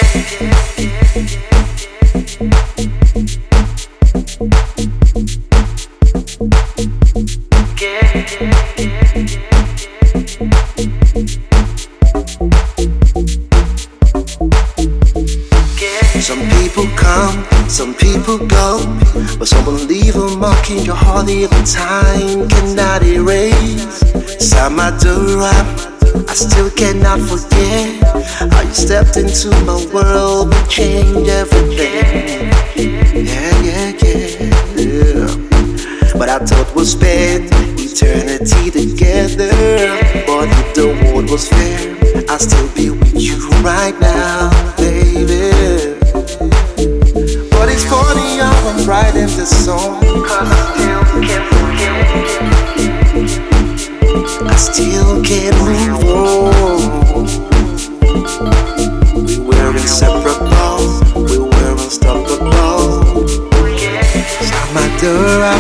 Some people come, some people go, but some will leave a mark in your heart even time cannot erase. Samadura, I still cannot forget how you stepped into my world and changed everything. Yeah. But I thought we'll spend eternity together, but if the world was fair, I'll still be with you right now, baby. But it's funny how I'm writing this song, 'cause I still can't move on. We were inseparable, we were unstoppable. Samadura,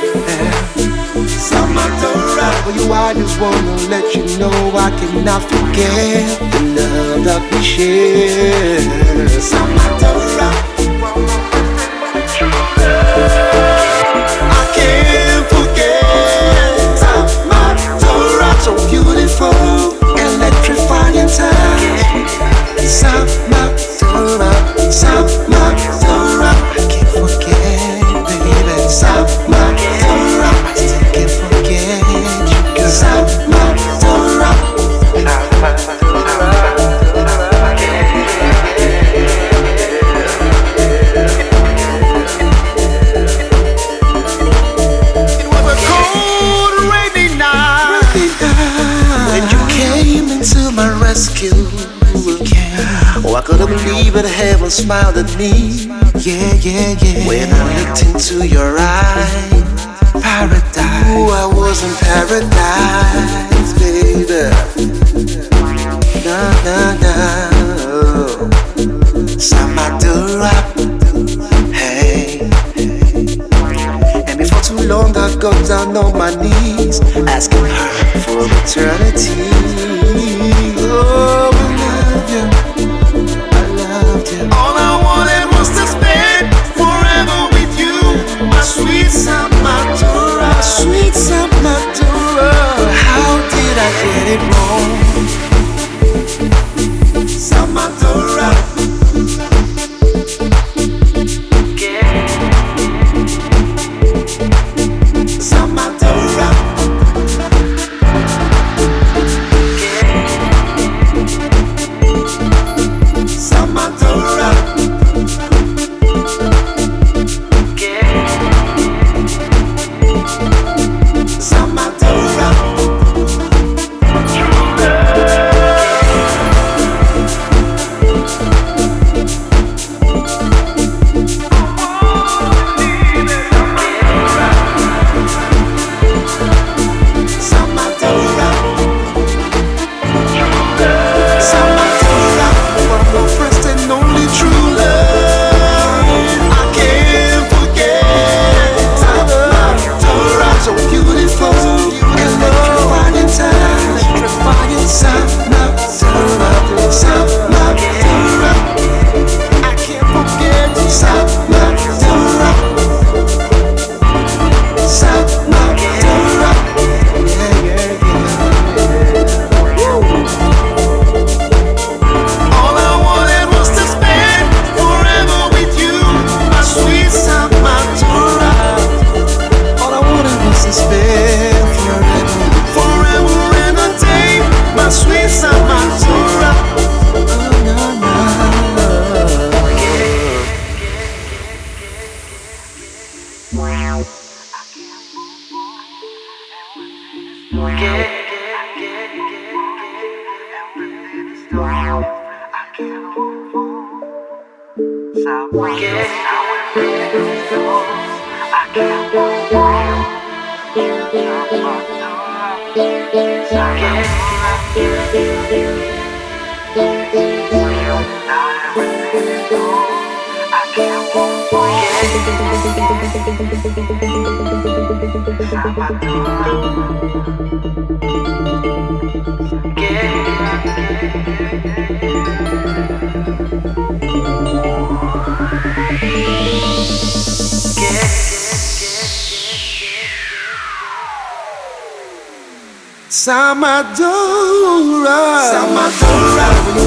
Samadura. For you I just wanna let you know I cannot forget the love that we share. Samadura, I can't forget Samadura. So beautiful, electrifying time. Samadura, Samadura. I can't forget, baby. Samadura, I still can't forget you, girl. Samadura. It was a cold, rainy night when you came into my rescue. Oh, I couldn't believe it, heaven smiled at me. Yeah. When I looked into your eyes, paradise. Oh, I was in paradise, baby. Nah. Samadura, hey. And before too long, I got down on my knees, asking her for eternity. Oh, I loved you. All I wanted was to spend forever with you, my sweet Samadura, sweet Samadura. How did I get it wrong? Samadura. Samadura. Samadura. Samadura. Samadora, Samadora,